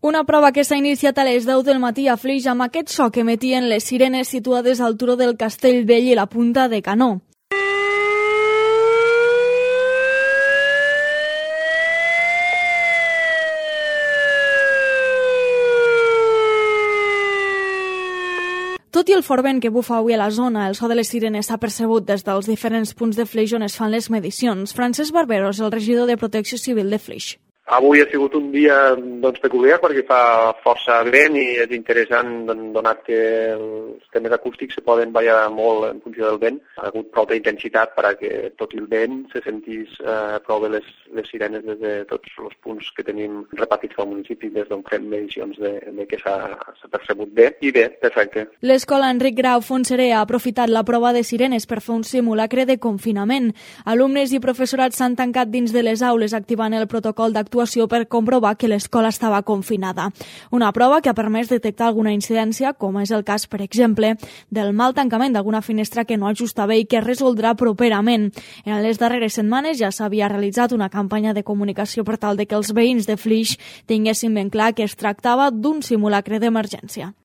Una prova que s'ha iniciat a les 10 del matí a Flix amb aquest so que emetien les sirenes situades al turó del Castell Vell i la Punta de Canó. Tot i el fort vent que bufa avui a la zona, el so de les sirenes s'ha percebut des dels diferents punts de Flix on es fan les medicions. Francesc Barbero és el regidor de Protecció Civil de Flix. Avui ha sigut un dia peculiar perquè fa força vent i és interessant donat que els temes acústics se poden ballar molt en funció del vent. Ha hagut prou d'intensitat perquè tot i el vent se sentís prou bé les sirenes des de tots els punts que tenim repartits al municipi des d'on fem medicions de que s'ha percebut bé. I bé, perfecte. L'Escola Enric Grau Fontserè ha aprofitat la prova de sirenes per fer un simulacre de confinament. Alumnes i professorat s'han tancat dins de les aules activant el protocol d'actuació per comprovar que l'escola estava confinada. Una prova que ha permès detectar alguna incidència, com és el cas, per exemple, del mal tancament d'alguna finestra que no ajusta bé i que es resoldrà properament. En les darreres setmanes ja s'havia realitzat una campanya de comunicació per tal de que els veïns de Flix tinguessin ben clar que es tractava d'un simulacre d'emergència.